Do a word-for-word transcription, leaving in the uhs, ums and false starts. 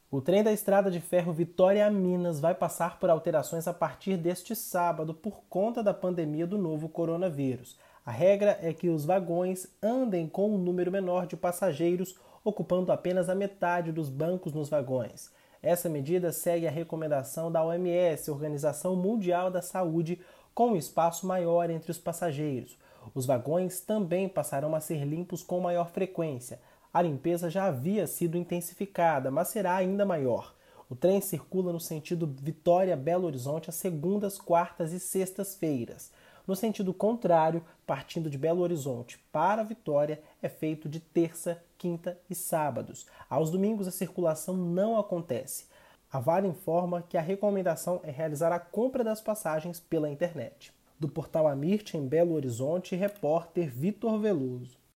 O trem da Estrada de Ferro Vitória a Minas vai passar por alterações a partir deste sábado por conta da pandemia do novo coronavírus. A regra é que os vagões andem com um número menor de passageiros, ocupando apenas a metade dos bancos nos vagões. Essa medida segue a recomendação da O M S, Organização Mundial da Saúde, com um espaço maior entre os passageiros. Os vagões também passarão a ser limpos com maior frequência. A limpeza já havia sido intensificada, mas será ainda maior. O trem circula no sentido Vitória-Belo Horizonte às segundas, quartas e sextas-feiras. No sentido contrário, partindo de Belo Horizonte para Vitória, é feito de terça, quinta e sábados. Aos domingos a circulação não acontece. A Vale informa que a recomendação é realizar a compra das passagens pela internet. Do portal Amirte, em Belo Horizonte, repórter Vitor Veloso.